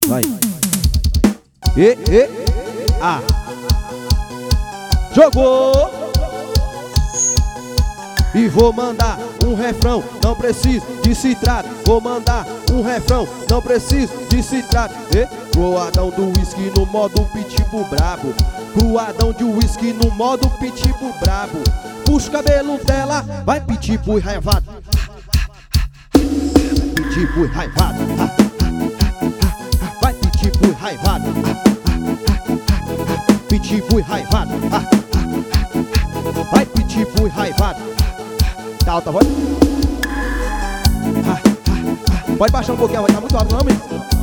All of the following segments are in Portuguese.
Vai. Ah. Jogou. E vou mandar um refrão, não preciso de citrato. Vou mandar um refrão, não preciso de citrato. Cruadão do whisky no modo pitbull brabo. Cruadão de whisky no modo pitbull brabo. Puxa o cabelo dela, vai pitbull raivado. Pitbull raivado. Vai pitbull raivado. Pitbull raivado. Vai pitbull raivado. Tá alta a voz? Pode baixar um pouquinho, vai estar muito alto, não, menino?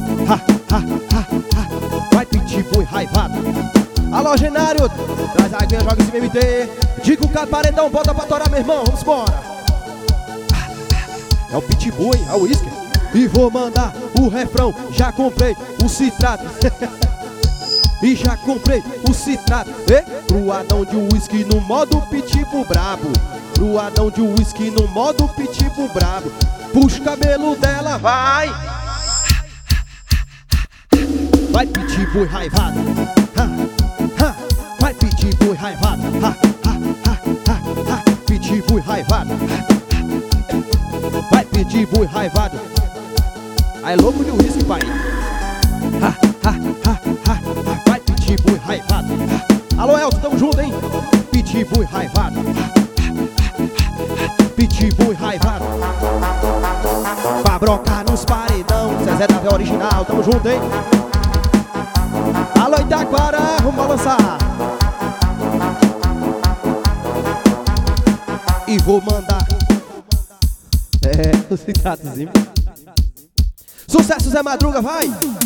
Vai pitbull raivado. Alô, Genário, traz a aguinha, joga esse MT. Diga o caparedão, bota pra torar, meu irmão, vamos embora. É o pitbull, hein? É o whisky. E vou mandar o refrão, já comprei o citrato. E já comprei o citrato. Cruadão de whisky no modo pitbull brabo. Cruadão de whisky no modo pitbull brabo. Puxa o cabelo dela, vai. Vai pitbull raivado. Vai pitbull raivado. Pitbull raivado. Vai pitbull raivado. Aí louco de whisky, pai. Vai pitbull raivado. Alô, Elton, tamo junto, hein? Pitbull raivado. Pitbull raivado. Pra brocar nos paredão. Zezé da Vé original, tamo junto, hein? Alô, Itaquara, vamos balançar. E vou mandar o citratozinho. Sucesso, Zé Madruga, vai!